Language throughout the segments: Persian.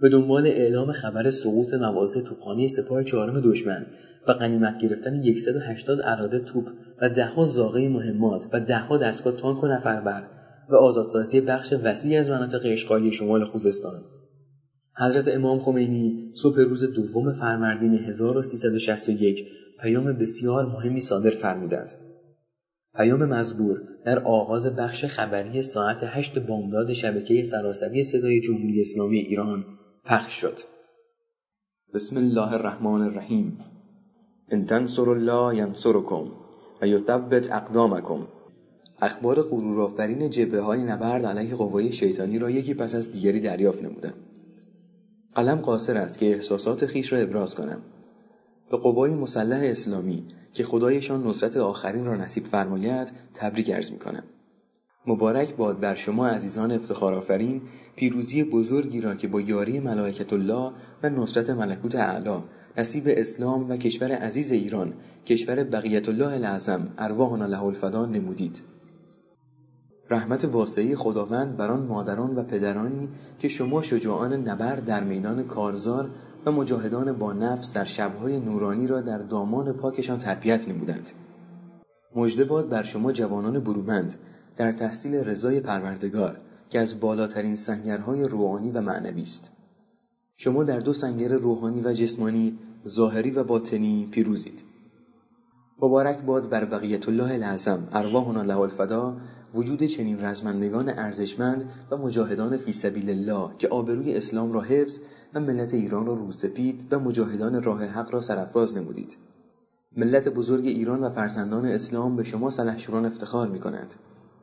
به دنبال اعلام خبر سقوط مواضع توپخانه سپاه چهارم دشمن و غنیمت گرفتن 180 اراده توپ و ده‌ها زاغه مهمات و ده‌ها دستگاه تانک و نفربر و آزادسازی بخش وسیعی از مناطق اشغالی شمال خوزستان. حضرت امام خمینی صبح روز دوم فروردین 1361 پیام بسیار مهمی صادر فرمودند. پیام مزبور در آغاز بخش خبری ساعت 8 بامداد شبکه سراسری صدای جمهوری اسلامی ایران پخش شد. بسم الله الرحمن الرحیم. ان تنصروا الله ینصرکم و یثبت اقدامکم. اخبار غرورآفرین جبهه‌های نبرد علیه قوای شیطانی را یکی پس از دیگری دریافت نمودم. قلم قاصر است که احساسات خیش را ابراز کنم. به قوای مسلح اسلامی که خدایشان نصرت آخرین را نصیب فرماید تبریک عرض می‌کنم. مبارک باد بر شما عزیزان افتخارآفرین پیروزی بزرگی را که با یاری ملائکت الله و نصرت ملکوت اعلی نصیب اسلام و کشور عزیز ایران، کشور بقیت الله الاعظم ارواحنا له الفدا نمودید. رحمت واسعی خداوند بر آن مادران و پدرانی که شما شجاعان نبرد در میدان کارزار و مجاهدان با نفس در شب‌های نورانی را در دامان پاکشان تربیت نمودند. مژده باد بر شما جوانان برومند در تحصیل رضای پروردگار که از بالاترین سنگرهای روحانی و معنوی است. شما در دو سنگر روحانی و جسمانی، ظاهری و باطنی پیروزید. مبارک باد بر بقیت الله الاعظم ارواحنا له الفدا وجود چنین رزمندگان ارزشمند و مجاهدان فی سبیل الله که آبروی اسلام را حفظ و ملت ایران را روسپید و مجاهدان راه حق را سرافراز نمودید. ملت بزرگ ایران و فرزندان اسلام به شما سلحشوران افتخار می‌کنند.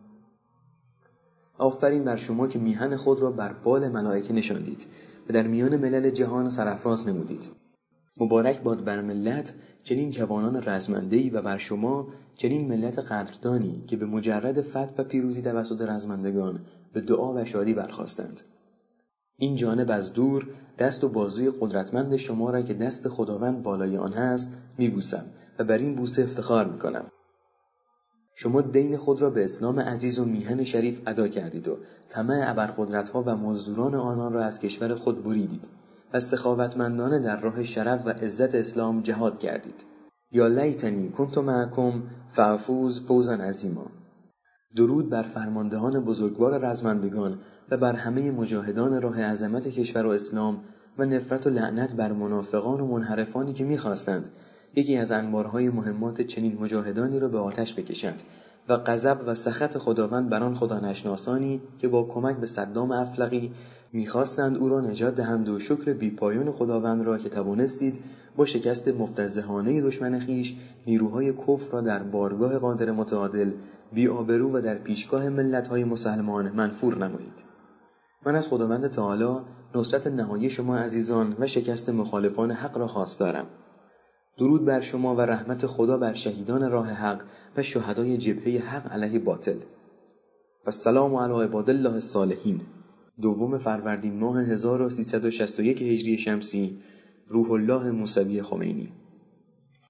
آفرین بر شما که میهن خود را بر بال ملائکه نشاندید و در میان ملل جهان سرافراز نمودید. مبارک باد بر ملت چنین جوانان رزمنده‌ای و بر شما چنین ملت قدردانی که به مجرد فتح و پیروزی توسط رزمندگان به دعا و شادی برخاستند. این جانب از دور دست و بازوی قدرتمند شما را که دست خداوند بالای آن هست میبوسم و بر این بوسه افتخار میکنم. شما دین خود را به اسلام عزیز و میهن شریف ادا کردید و طمع ابرقدرت‌ها و مزدوران آنان را از کشور خود بریدید و سخاوتمندانه در راه شرف و عزت اسلام جهاد کردید. یا لیتنی کنت معکم فافوز فوزا عظیما. درود بر فرماندهان بزرگوار رزمندگان و بر همه مجاهدان راه عظمت کشور و اسلام و نفرت و لعنت بر منافقان و منحرفانی که می‌خواستند یکی از انبارهای مهمات چنین مجاهدانی را به آتش بکشند و غضب و سخط خداوند بر آن خدانشناسانی که با کمک به صدام افلقی می‌خواستند او را نجات دهند و شکر بی‌پایان خداوند را که توانستید با شکست مفتضحانه دشمن خویش نیروهای کفر را در بارگاه قادر متعادل بی‌آبرو و در پیشگاه ملت‌های مسلمان منفور نمایید. من از خداوند تعالی نصرت نهایی شما عزیزان و شکست مخالفان حق را خواستارم. درود بر شما و رحمت خدا بر شهیدان راه حق و شهدای جبهه حق علیه باطل. و السلام علی عباد الله الصالحین. دوم فروردین ماه 1361 هجری شمسی، روح الله موسوی خمینی.